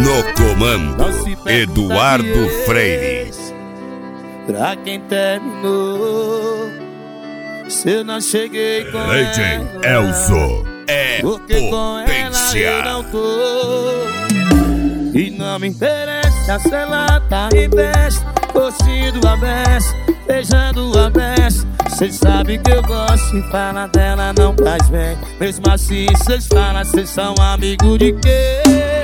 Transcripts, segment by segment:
No comando, Eduardo Freire. Pra quem terminou, se eu não cheguei com Legend ela, Elzo é porque com ela eu não tô. E não me interessa se ela tá em best, curtindo a best, beijando a best. Cês sabem que eu gosto e falar dela não faz bem. Mesmo assim cês falam, cês são amigos de quem?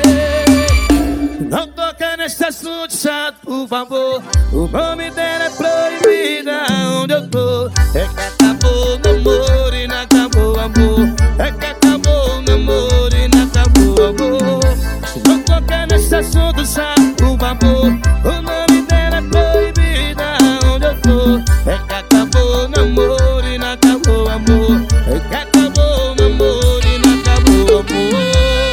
Não toca nesse assunto chato, por favor. O nome dela é proibida onde eu tô. É que acabou o namoro e não acabou o amor. É que acabou o namoro e não acabou o amor. Não toca nesse assunto chato, por favor. O nome dela é proibida onde eu tô. É que acabou o namoro e não acabou o amor. É que acabou o namoro e não acabou o amor.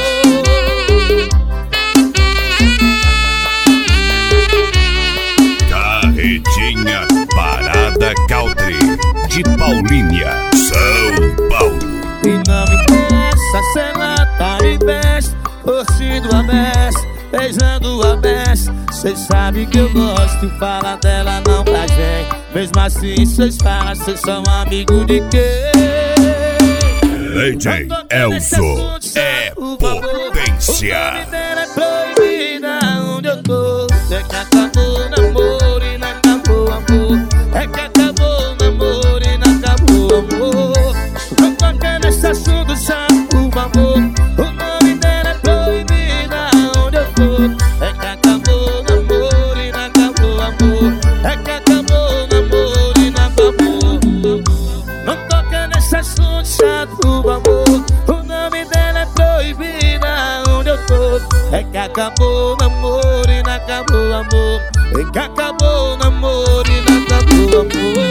Carretinha Parada Country de Paulínia, São Paulo. E não me interessa se ela tá em best, curtindo a best, beijando a best. Cês sabem que eu gosto e falar dela não faz bem. Mesmo assim cês falam, cês são amigos de quem? Legend Elzo é potência. O nome dela é proibida onde eu tô. É que acabou o namoro e não acabou o amor. É que acabou o namoro e não acabou o amor. Não toca nesse assunto chato, por favor. O nome dela é proibida onde eu tô. É que acabou o namoro e não acabou o amor. É que acabou o namoro e não acabou. Não toca nesse assunto chato, por favor. O nome dela é proibida onde eu tô. É que acabou o namoro e não acabou o amor. É que acabou o namoro e não acabou o amor.